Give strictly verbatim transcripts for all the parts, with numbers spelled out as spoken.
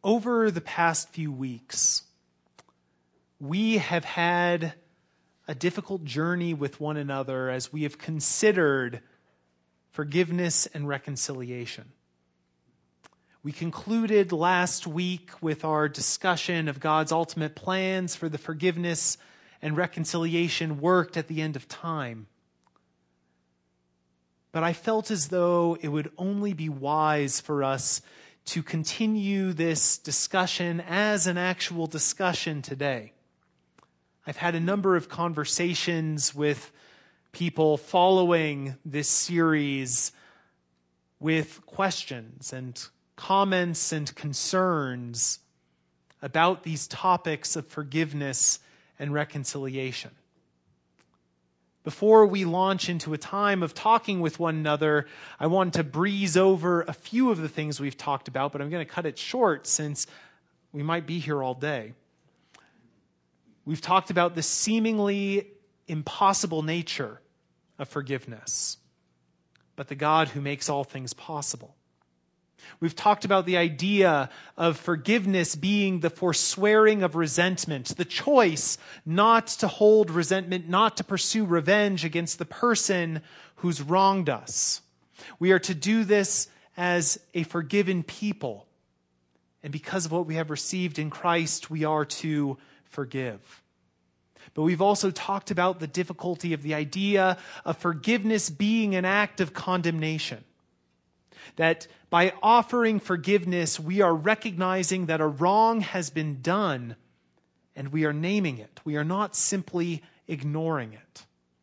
over the past few weeks, we have had a difficult journey with one another as we have considered forgiveness and reconciliation. We concluded last week with our discussion of God's ultimate plans for the forgiveness and reconciliation worked at the end of time. But I felt as though it would only be wise for us to continue this discussion as an actual discussion today. I've had a number of conversations with people following this series with questions and comments and concerns about these topics of forgiveness and reconciliation. Before we launch into a time of talking with one another, I want to breeze over a few of the things we've talked about, but I'm going to cut it short since we might be here all day. We've talked about the seemingly impossible nature of forgiveness, but the God who makes all things possible. We've talked about the idea of forgiveness being the forswearing of resentment, the choice not to hold resentment, not to pursue revenge against the person who's wronged us. We are to do this as a forgiven people. And because of what we have received in Christ, we are to forgive. But we've also talked about the difficulty of the idea of forgiveness being an act of condemnation. That by offering forgiveness, we are recognizing that a wrong has been done, and we are naming it. We are not simply ignoring it.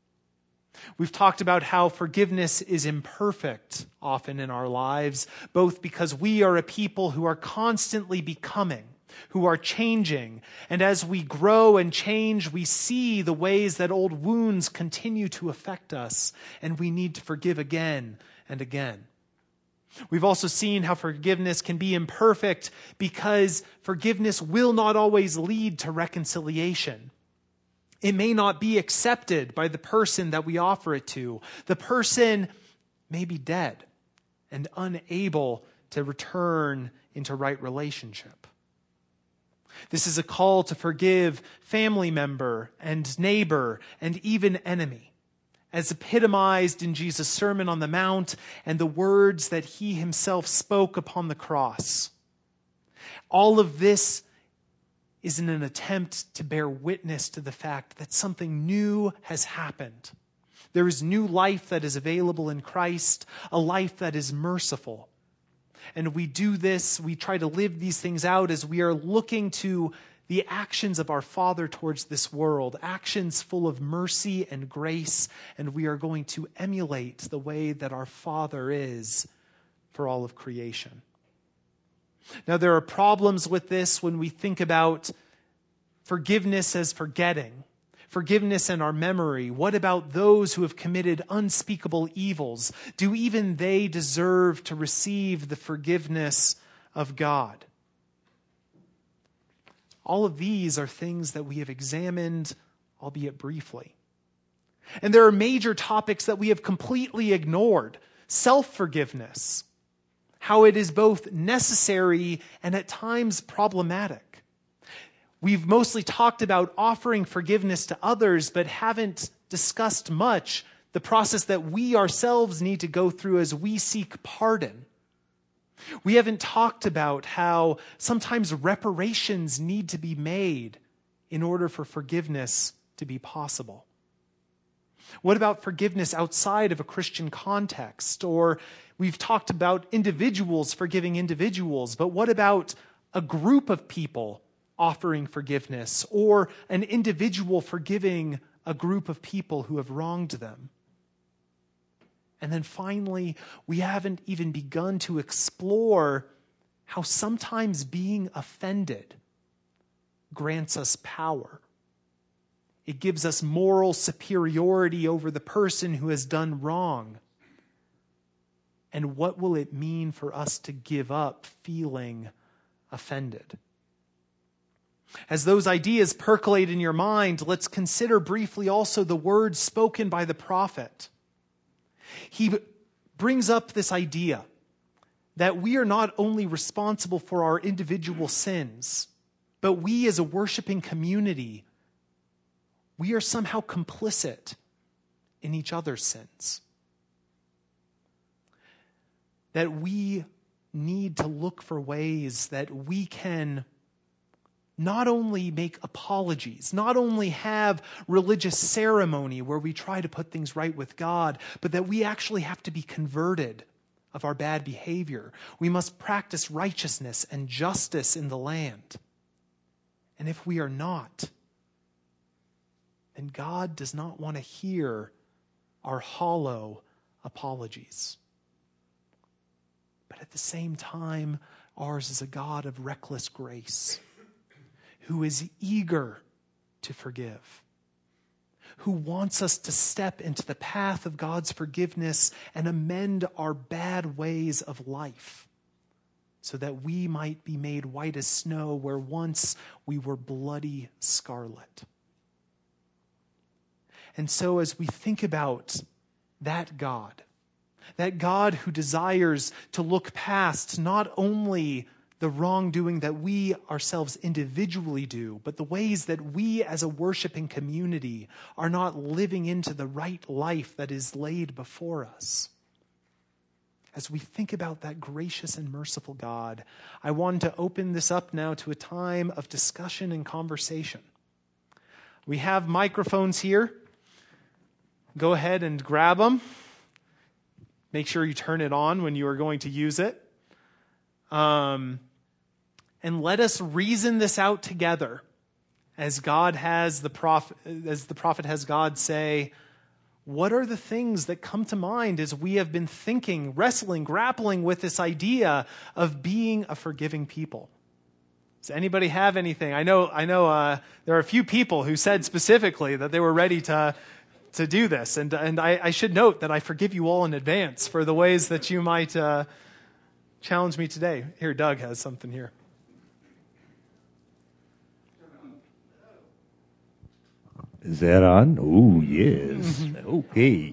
We've talked about how forgiveness is imperfect often in our lives, both because we are a people who are constantly becoming, who are changing, and as we grow and change, we see the ways that old wounds continue to affect us, and we need to forgive again and again. We've also seen how forgiveness can be imperfect because forgiveness will not always lead to reconciliation. It may not be accepted by the person that we offer it to. The person may be dead and unable to return into right relationship. This is a call to forgive family member and neighbor and even enemy, as epitomized in Jesus' Sermon on the Mount and the words that he himself spoke upon the cross. All of this is in an attempt to bear witness to the fact that something new has happened. There is new life that is available in Christ, a life that is merciful. And we do this, we try to live these things out as we are looking to the actions of our Father towards this world, actions full of mercy and grace, and we are going to emulate the way that our Father is for all of creation. Now, there are problems with this when we think about forgiveness as forgetting, forgiveness in our memory. What about those who have committed unspeakable evils? Do even they deserve to receive the forgiveness of God? All of these are things that we have examined, albeit briefly. And there are major topics that we have completely ignored. Self-forgiveness, how it is both necessary and at times problematic. We've mostly talked about offering forgiveness to others, but haven't discussed much the process that we ourselves need to go through as we seek pardon. We haven't talked about how sometimes reparations need to be made in order for forgiveness to be possible. What about forgiveness outside of a Christian context? Or we've talked about individuals forgiving individuals, but what about a group of people offering forgiveness or an individual forgiving a group of people who have wronged them? And then finally, we haven't even begun to explore how sometimes being offended grants us power. It gives us moral superiority over the person who has done wrong. And what will it mean for us to give up feeling offended? As those ideas percolate in your mind, let's consider briefly also the words spoken by the prophet. He brings up this idea that we are not only responsible for our individual sins, but we as a worshiping community, we are somehow complicit in each other's sins. That we need to look for ways that we can not only make apologies, not only have religious ceremony where we try to put things right with God, but that we actually have to be converted of our bad behavior. We must practice righteousness and justice in the land. And if we are not, then God does not want to hear our hollow apologies. But at the same time, ours is a God of reckless grace, who is eager to forgive, who wants us to step into the path of God's forgiveness and amend our bad ways of life, so that we might be made white as snow where once we were bloody scarlet. And so as we think about that God, that God who desires to look past not only the wrongdoing that we ourselves individually do, but the ways that we as a worshiping community are not living into the right life that is laid before us. As we think about that gracious and merciful God, I want to open this up now to a time of discussion and conversation. We have microphones here. Go ahead and grab them. Make sure you turn it on when you are going to use it. Um, and let us reason this out together, as God has the prophet, as the prophet has God say, what are the things that come to mind as we have been thinking, wrestling, grappling with this idea of being a forgiving people? Does anybody have anything? I know, I know. Uh, there are a few people who said specifically that they were ready to to do this, and and I, I should note that I forgive you all in advance for the ways that you might uh, challenge me today. Here, Doug has something here. Is that on? Oh, yes. Okay.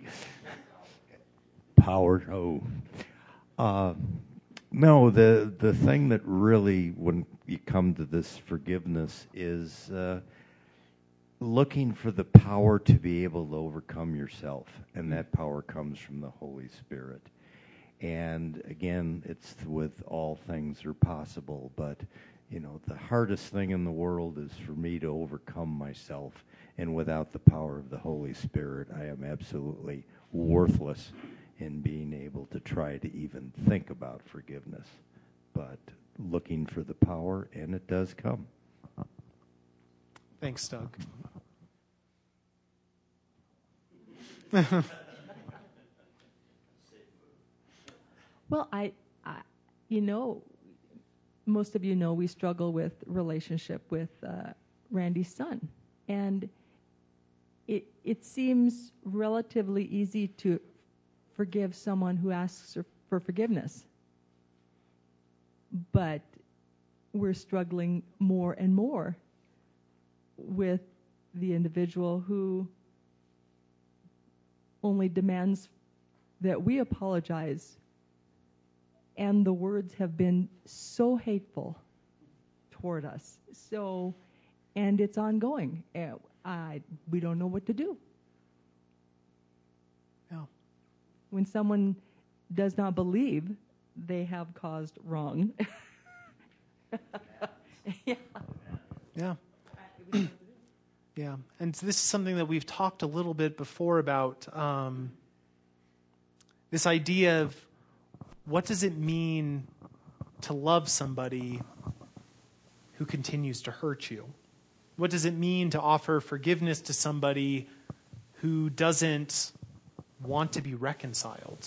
Power. Oh. Uh, no, the, the thing that really, when you come to this forgiveness, is uh, looking for the power to be able to overcome yourself. And that power comes from the Holy Spirit. And again, it's with all things are possible. But, you know, the hardest thing in the world is for me to overcome myself. And without the power of the Holy Spirit, I am absolutely worthless in being able to try to even think about forgiveness. But looking for the power, and it does come. Thanks, Doug. Well, I, I, you know, most of you know we struggle with relationship with uh, Randy's son. And it it seems relatively easy to forgive someone who asks for forgiveness. But we're struggling more and more with the individual who only demands that we apologize. And the words have been so hateful toward us. So, and it's ongoing. Uh, I, we don't know what to do. No. When someone does not believe they have caused wrong. Yeah. Yeah. Yeah. And this is something that we've talked a little bit before about, um, this idea of what does it mean to love somebody who continues to hurt you? What does it mean to offer forgiveness to somebody who doesn't want to be reconciled?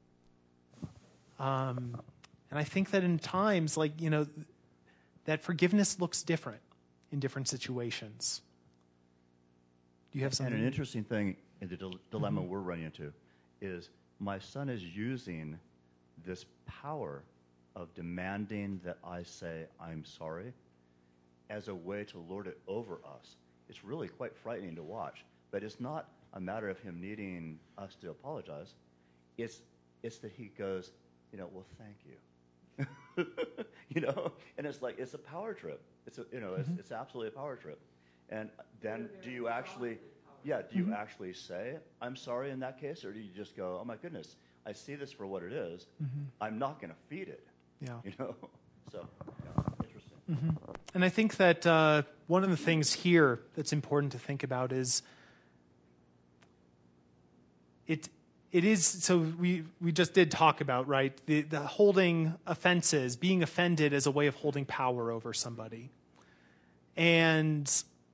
Um, and I think that in times, like, you know, that forgiveness looks different in different situations. Do you have something? And an interesting thing in the dil- dilemma Mm-hmm. we're running into is my son is using this power of demanding that I say I'm sorry as a way to lord it over us. It's really quite frightening to watch, but it's not a matter of him needing us to apologize. It's it's that he goes, you know, well, thank you. You know, and it's like it's a power trip. It's a, you know, it's, it's absolutely a power trip. And then do you actually, yeah, do you actually say I'm sorry in that case, or do you just go, oh my goodness, I see this for what it is. I'm not going to feed it. Yeah. You know, so yeah, interesting. And I think that uh, one of the things here that's important to think about is it. It is, so we, we just did talk about, right, the, the holding offenses, being offended as a way of holding power over somebody. And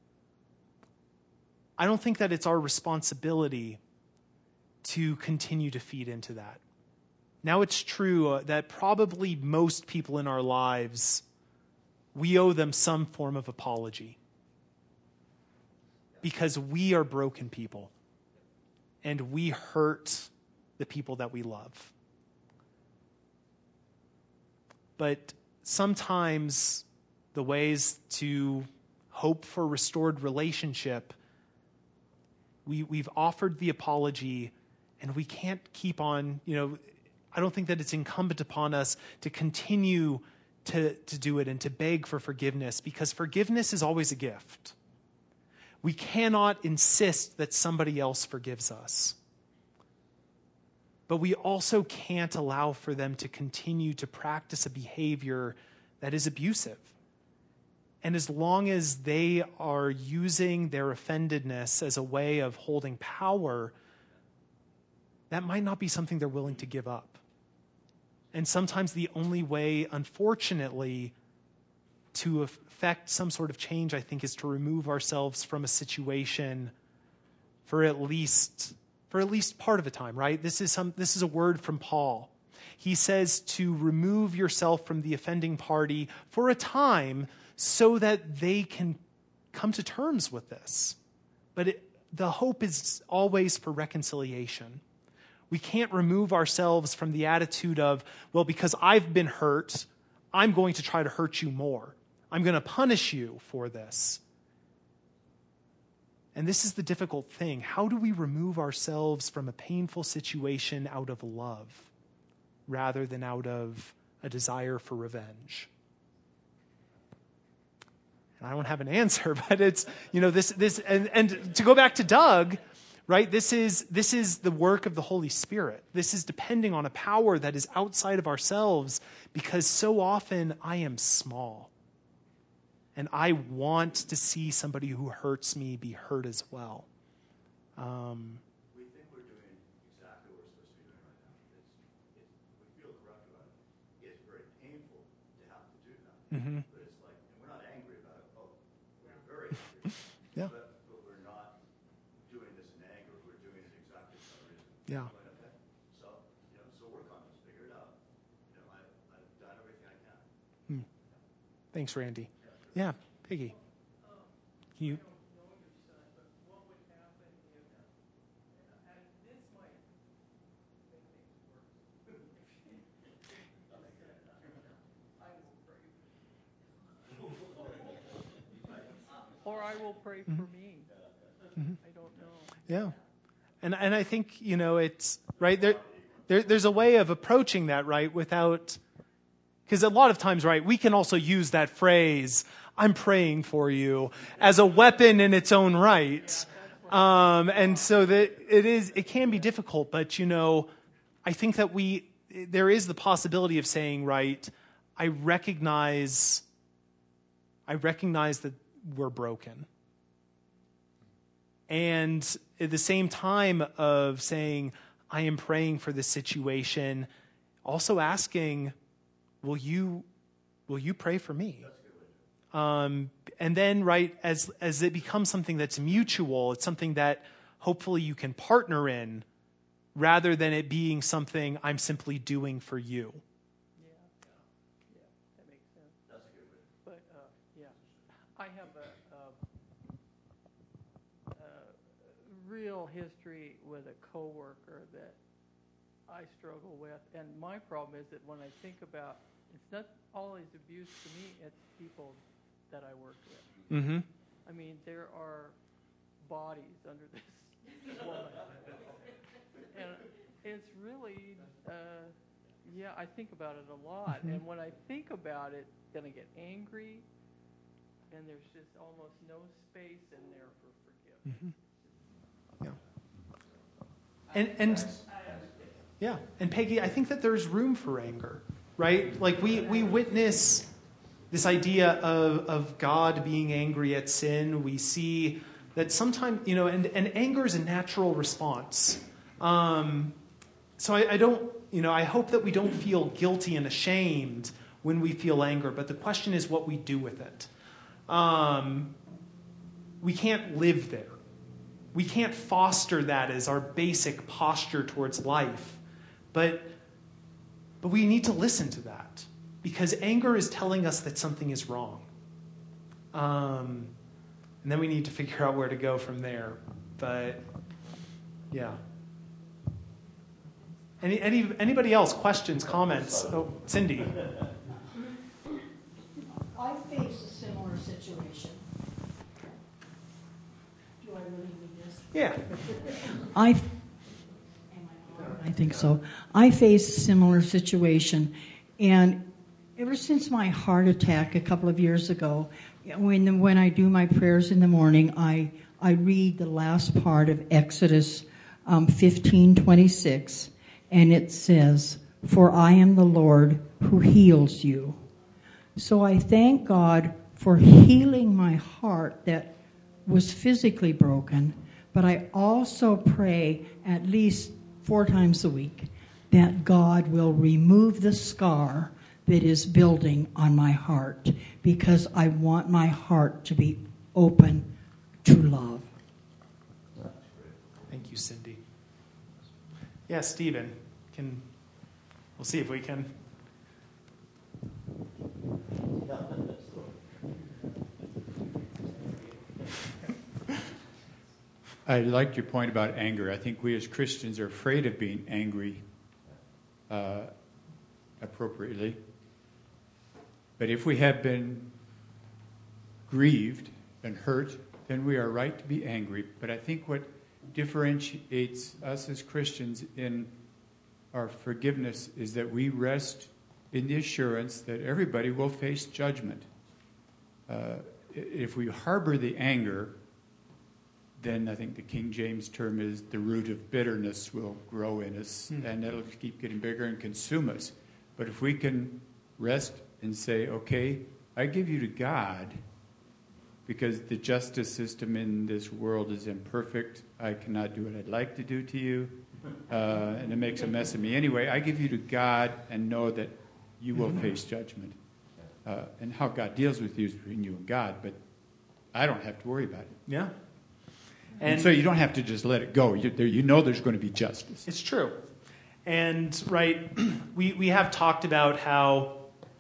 I don't think that it's our responsibility to continue to feed into that. Now, it's true uh, that probably most people in our lives, we owe them some form of apology because we are broken people. And we hurt the people that we love. But sometimes the ways to hope for restored relationship, we, we've offered the apology, and we can't keep on, you know, I don't think that it's incumbent upon us to continue to, to do it and to beg for forgiveness, because forgiveness is always a gift. We cannot insist that somebody else forgives us. But we also can't allow for them to continue to practice a behavior that is abusive. And as long as they are using their offendedness as a way of holding power, that might not be something they're willing to give up. And sometimes the only way, unfortunately, to affect some sort of change, I think, is to remove ourselves from a situation for at least for at least part of the time, right? This is some this is a word from Paul. He says to remove yourself from the offending party for a time so that they can come to terms with this. But it, the hope is always for reconciliation. We can't remove ourselves from the attitude of, well, because I've been hurt, I'm going to try to hurt you more. I'm going to punish you for this. And this is the difficult thing. How do we remove ourselves from a painful situation out of love rather than out of a desire for revenge? And I don't have an answer, but it's, you know, this, this, and, and to go back to Doug, right? This is, this is the work of the Holy Spirit. This is depending on a power that is outside of ourselves, because so often I am small. And I want to see somebody who hurts me be hurt as well. Um, we think we're doing exactly what we're supposed to be doing right now. It's, it's, we feel correct about it. It's very painful to have to do that. Mm-hmm. But it's like, and we're not angry about it. Oh, we're very angry. Yeah. But, but we're not doing this in anger. We're doing it exactly for that reason. Yeah. Going, okay, so, you know, so work on this. Figure it out. You know, I, I've done everything I can. Hmm. Thanks, Randy. Yeah, Piggy. Can you? Or I will pray for me. Mm-hmm. I don't know. Yeah. And and I think, you know, it's, right, there, there there's a way of approaching that, right, without, because a lot of times, right, we can also use that phrase, I'm praying for you, as a weapon in its own right. Um, and so that it is, it can be difficult, but, you know, I think that we, there is the possibility of saying, right, I recognize, I recognize that we're broken. And at the same time of saying, I am praying for this situation, also asking, will you, will you pray for me? Um, and then, right, as as it becomes something that's mutual, it's something that hopefully you can partner in, rather than it being something I'm simply doing for you. Yeah, yeah, that makes sense. That's a good way. But uh, yeah, I have a, a, a real history with a coworker that I struggle with, and my problem is that when I think about, it's not always abuse to me; it's people that I work with. Mm-hmm. I mean, there are bodies under this woman. And it's really, uh, Yeah, I think about it a lot. Mhm. And when I think about it, then I get angry, and there's just almost no space in there for forgiveness. Mhm. Yeah. And and yeah, and Peggy, I think that there's room for anger, right? Like we we witness this idea of of God being angry at sin. We see that sometimes, you know, and, and anger is a natural response. Um, so I, I don't, you know, I hope that we don't feel guilty and ashamed when we feel anger, but the question is what we do with it. Um, we can't live there. We can't foster that as our basic posture towards life. But, but we need to listen to that, because anger is telling us that something is wrong. Um, and then we need to figure out where to go from there. But, yeah. Any, any anybody else? Questions, comments? Oh, Cindy. I face a similar situation. Do I really need this? Yeah. I, am I on? I think so. I face a similar situation, and ever since my heart attack a couple of years ago, when when I do my prayers in the morning, I I read the last part of Exodus um, fifteen twenty-six, and it says, "For I am the Lord who heals you." So I thank God for healing my heart that was physically broken, but I also pray at least four times a week that God will remove the scar that is building on my heart, because I want my heart to be open to love. Thank you, Cindy. Yeah, Stephen, can we'll see if we can. I liked your point about anger. I think we as Christians are afraid of being angry uh, appropriately. But if we have been grieved and hurt, then we are right to be angry. But I think what differentiates us as Christians in our forgiveness is that we rest in the assurance that everybody will face judgment. Uh, if we harbor the anger, then I think the King James term is the root of bitterness will grow in us, mm. and it'll keep getting bigger and consume us. But if we can rest and say, okay, I give you to God, because the justice system in this world is imperfect. I cannot do what I'd like to do to you, uh, and it makes a mess of me. Anyway, I give you to God and know that you will face judgment. Uh, and how God deals with you is between you and God, but I don't have to worry about it. Yeah. And, and so you don't have to just let it go. You, there, you know there's going to be justice. It's true. And, right, we, we have talked about how,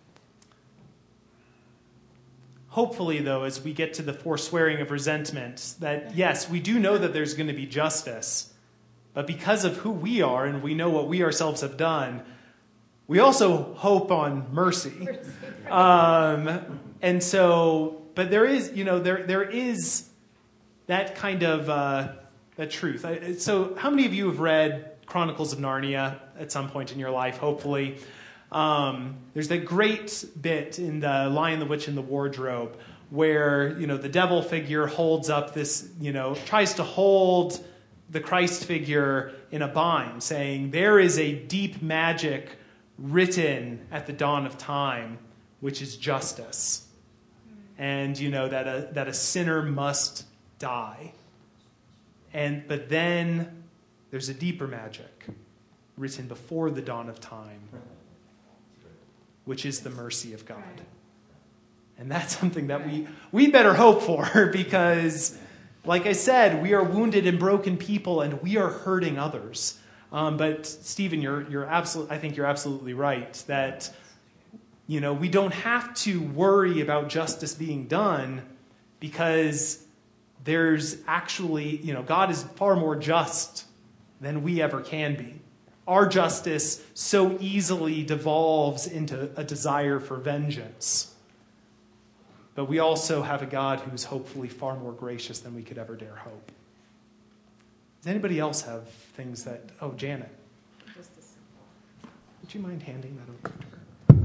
hopefully, though, as we get to the forswearing of resentment, that, yes, we do know that there's going to be justice, but because of who we are and we know what we ourselves have done, we also hope on mercy. Um, and so, but there is, you know, there there is that kind of uh, that truth. I, so how many of you have read Chronicles of Narnia at some point in your life, hopefully? Um, there's that great bit in the Lion, the Witch, and the Wardrobe where, you know, the devil figure holds up this, you know, tries to hold the Christ figure in a bind, saying, there is a deep magic written at the dawn of time, which is justice. And, you know, that a, that a sinner must die. And but then there's a deeper magic written before the dawn of time, which is the mercy of God. And that's something that we we better hope for, because, like I said, we are wounded and broken people, and we are hurting others. Um, but Stephen, you're you're absolute. I think you're absolutely right that, you know, we don't have to worry about justice being done, because there's actually, you know, God is far more just than we ever can be. Our justice so easily devolves into a desire for vengeance. But we also have a God who's hopefully far more gracious than we could ever dare hope. Does anybody else have things that... Oh, Janet. Just a simple. would you mind handing that over to her?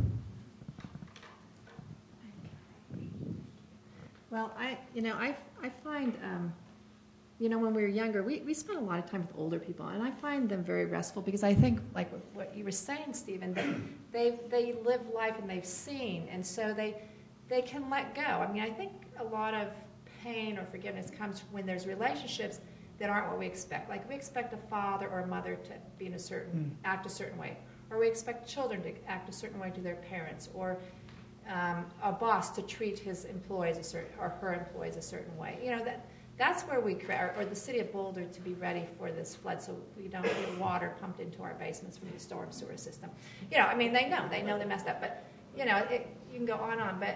Well, I, you know, I, I find, um, you know, when we were younger, we, we spent a lot of time with older people, and I find them very restful because I think, like what you were saying, Stephen, that they they live life and they've seen, and so they they can let go. I mean, I think a lot of pain or forgiveness comes when there's relationships that aren't what we expect. Like we expect a father or a mother to be in a certain, mm. act a certain way, or we expect children to act a certain way to their parents, or Um, a boss to treat his employees a certain, or her employees a certain way. You know, that that's where we create, or, or the city of Boulder to be ready for this flood, so we don't get water pumped into our basements from the storm sewer system. You know, I mean, they know, they know they messed up, but you know, it, you can go on and on. But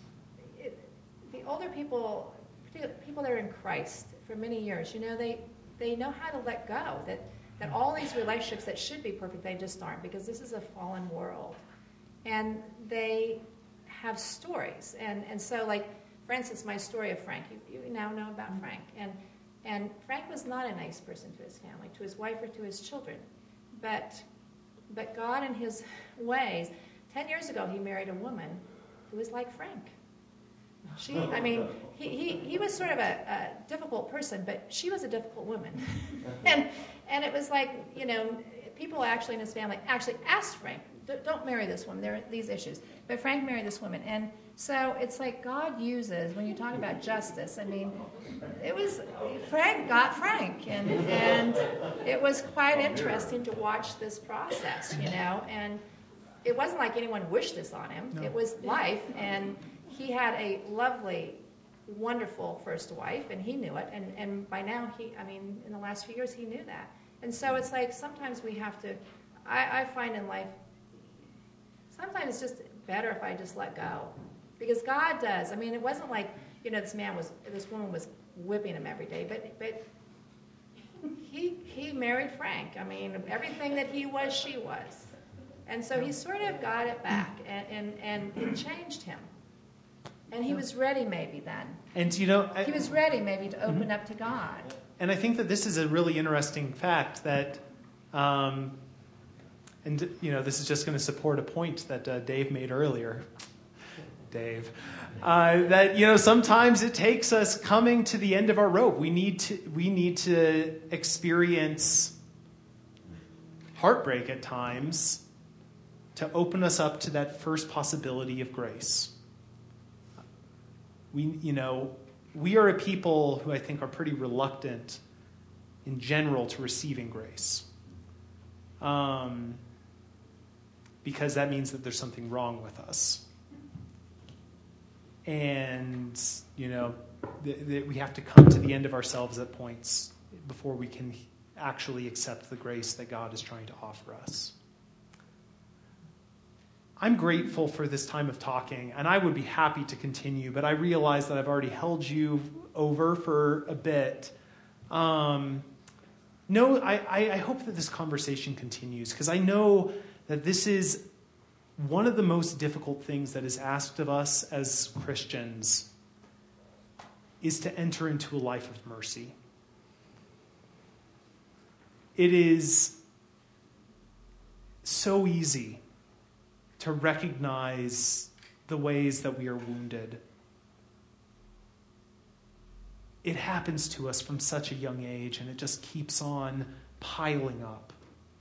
it, the older people, particularly people that are in Christ for many years, you know, they they know how to let go. That that all these relationships that should be perfect, they just aren't, because this is a fallen world, and they have stories, and and so like for instance, my story of Frank. You, you now know about Frank, and and Frank was not a nice person to his family, to his wife, or to his children, but but God in His ways. Ten years ago, he married a woman who was like Frank. She, I mean, he he, he was sort of a, a difficult person, but she was a difficult woman, and and it was like, you know, people actually in his family actually asked Frank, don't marry this woman, there are these issues. But Frank married this woman. And so it's like God uses, when you talk about justice, I mean, it was, Frank got Frank. And, and it was quite interesting to watch this process, you know. And it wasn't like anyone wished this on him. No. It was life. And he had a lovely, wonderful first wife, and he knew it. And, and by now, he, I mean, in the last few years, he knew that. And so it's like sometimes we have to, I, I find in life, sometimes it's just better if I just let go, because God does. I mean, it wasn't like, you know, this man was, this woman was whipping him every day, but but he he married Frank. I mean, everything that he was, she was, and so he sort of got it back, and and, and it changed him, and he was ready maybe then. And you know, I, he was ready maybe to open mm-hmm. up to God. And I think that this is a really interesting fact that. Um, And, you know, this is just going to support a point that uh, Dave made earlier. Dave. Uh, that, you know, sometimes it takes us coming to the end of our rope. We need to, we need to experience heartbreak at times to open us up to that first possibility of grace. We, you know, we are a people who I think are pretty reluctant in general to receiving grace. Um... Because that means that there's something wrong with us. And, you know, th- th- we have to come to the end of ourselves at points before we can actually accept the grace that God is trying to offer us. I'm grateful for this time of talking, and I would be happy to continue, but I realize that I've already held you over for a bit. Um, no, I, I hope that this conversation continues, because I know that this is one of the most difficult things that is asked of us as Christians, is to enter into a life of mercy. It is so easy to recognize the ways that we are wounded. It happens to us from such a young age, and it just keeps on piling up.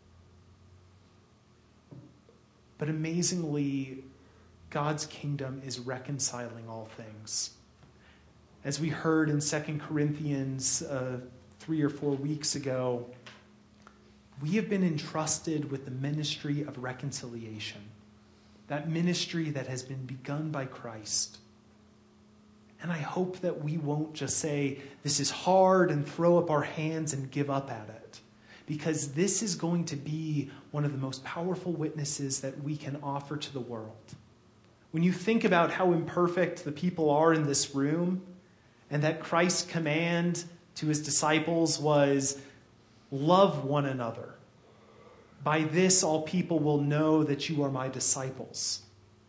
But amazingly, God's kingdom is reconciling all things. As we heard in Second Corinthians uh, three or four weeks ago, we have been entrusted with the ministry of reconciliation, that ministry that has been begun by Christ. And I hope that we won't just say, this is hard, and throw up our hands and give up at it. Because this is going to be one of the most powerful witnesses that we can offer to the world. When you think about how imperfect the people are in this room, and that Christ's command to his disciples was, love one another. By this all people will know that you are my disciples.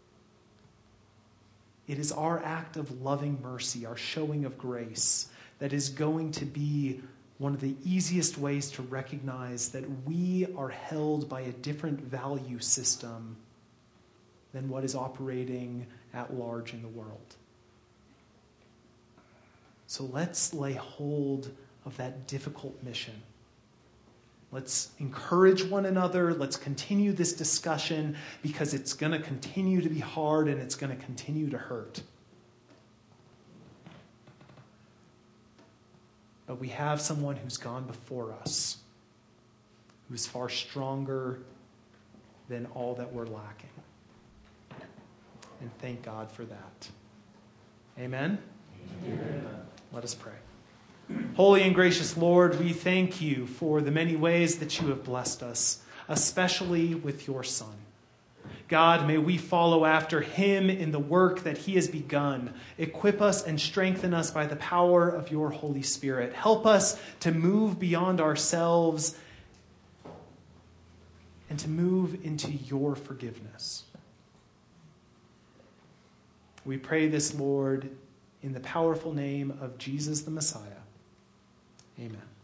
It is our act of loving mercy, our showing of grace, that is going to be one of the easiest ways to recognize that we are held by a different value system than what is operating at large in the world. So let's lay hold of that difficult mission. Let's encourage one another. Let's continue this discussion because it's going to continue to be hard and it's going to continue to hurt. But we have someone who's gone before us, who's far stronger than all that we're lacking. And thank God for that. Amen? Amen. Let us pray. Holy and gracious Lord, we thank you for the many ways that you have blessed us, especially with your Son. God, may we follow after him in the work that he has begun. Equip us and strengthen us by the power of your Holy Spirit. Help us to move beyond ourselves and to move into your forgiveness. We pray this, Lord, in the powerful name of Jesus the Messiah. Amen.